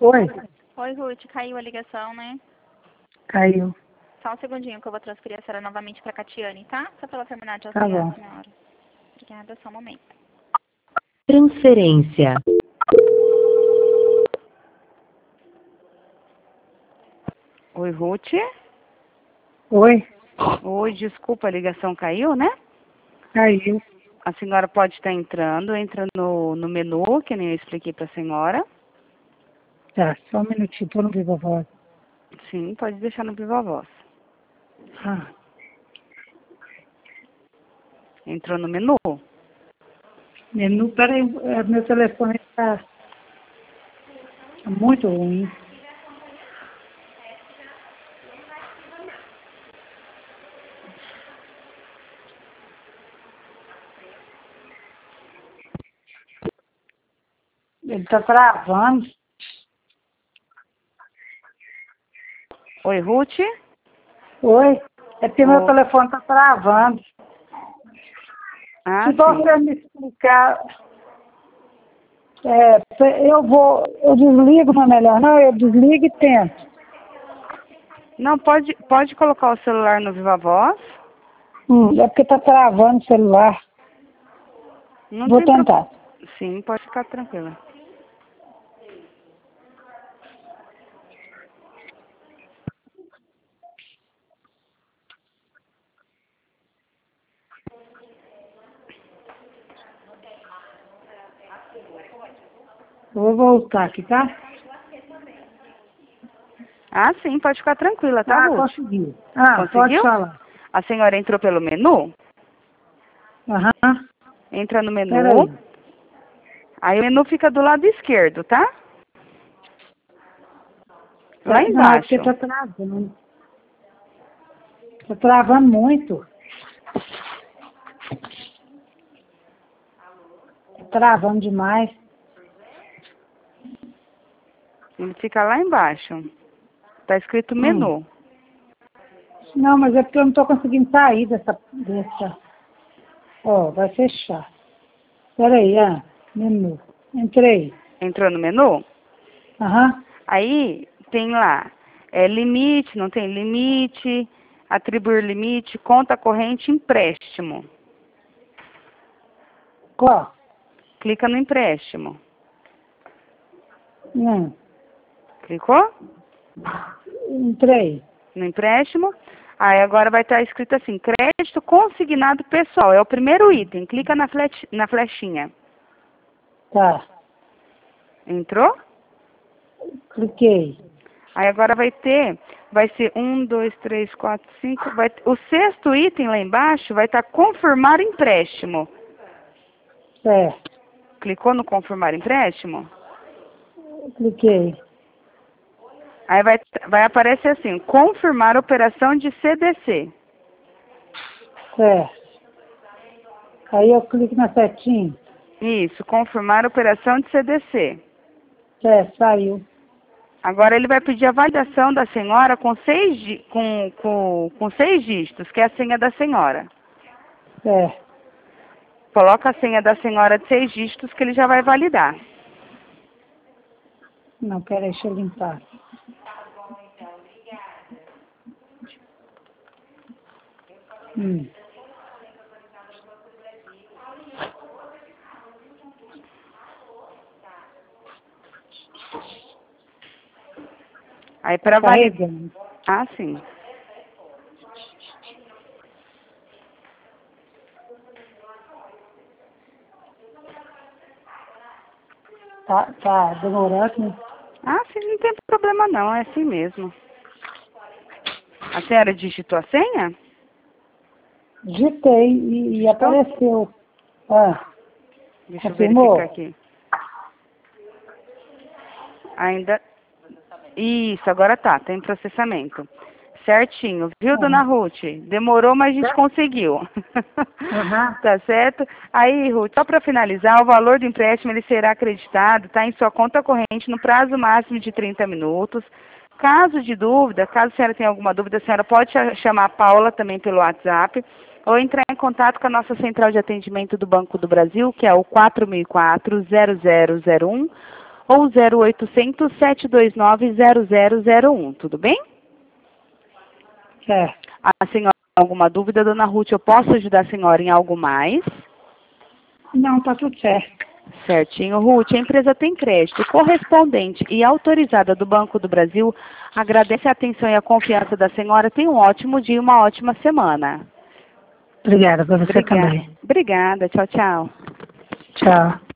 Oi, Oi, Ruth, caiu a ligação, né? caiu. Só um segundinho que eu vou transferir a senhora novamente para Catiane, tá? Só para ela terminar de Tá auxiliar bom. a senhora. Obrigada, só um momento. Transferência. Oi, Ruth. Oi, Oi, desculpa, a ligação caiu, né? caiu. A senhora pode estar entrando, entra no menu, que nem eu expliquei para a senhora. Tá, só um minutinho, tô no Viva Voz. Sim, pode deixar no Viva Voz. Ah, Entrou no menu? menu, peraí, meu telefone tá muito ruim. Ele tá travando. Oi, Ruth. Oi, é porque meu Ô. telefone tá travando. Ah, Se sim. você me explicar, eu desligo, não é melhor não? Eu desligo e tento. Não, pode colocar o celular no Viva Voz. É porque tá travando o celular. Não Vou tem tentar. Sim, pode ficar tranquila. Vou voltar aqui, tá? Ah, sim, pode ficar tranquila, tá, Ruth? Consegui. Pode Conseguiu? falar. A senhora entrou pelo menu? Aham. Entra no menu. Peraí. Aí o menu fica do lado esquerdo, tá? Lá Não, é embaixo. porque tá travando. Tá travando muito. Tá travando demais. Ele fica lá embaixo. Tá escrito menu. Não, mas é porque eu não tô conseguindo sair dessa. Ó, vai fechar. Peraí, menu. Entrei. Entrou no menu? Aham. Aí tem lá, limite, não tem limite, atribuir limite, conta corrente, empréstimo. Qual? Clica no empréstimo. Não. Clicou? Entrei. No empréstimo. Aí agora vai estar escrito assim, crédito consignado pessoal. É o primeiro item. Clica na flechinha. Tá. Entrou? Cliquei. Aí agora vai ser 1, 2, 3, 4, 5. O sexto item lá embaixo vai estar confirmar empréstimo. Certo. Clicou no confirmar empréstimo? Cliquei. Aí vai aparecer assim, confirmar operação de CDC. Certo. Aí eu clico na setinha. Isso, confirmar operação de CDC. Certo, saiu. Agora ele vai pedir a validação da senhora com 6 dígitos, que é a senha da senhora. Certo. Coloca a senha da senhora de 6 dígitos que ele já vai validar. Não, peraí, deixa eu limpar. Aí para validar. Carregando. Ah, sim. Tá demorando, né? Ah, sim, não tem problema não, é assim mesmo. A senhora digitou a senha? Digitei e Digitou? apareceu. Deixa eu Confirmou? verificar aqui. Ainda. Isso, agora tá em processamento. Certinho, viu, dona Ruth? Demorou, mas a gente conseguiu. Aham. Tá certo? Aí, Ruth, só para finalizar, o valor do empréstimo ele será acreditado, tá, em sua conta corrente no prazo máximo de 30 minutos. Caso de dúvida, caso a senhora tenha alguma dúvida, a senhora pode chamar a Paula também pelo WhatsApp ou entrar em contato com a nossa central de atendimento do Banco do Brasil, que é o 4004-0001, ou 0800 729 0001, tudo bem? Certo. A senhora tem alguma dúvida, dona Ruth? Eu posso ajudar a senhora em algo mais? Não, tá tudo certo. Certinho, Ruth. A empresa tem crédito correspondente e autorizada do Banco do Brasil. Agradece a atenção e a confiança da senhora. Tenha um ótimo dia e uma ótima semana. Obrigada, para você também. Obrigada. Tchau, tchau. Tchau.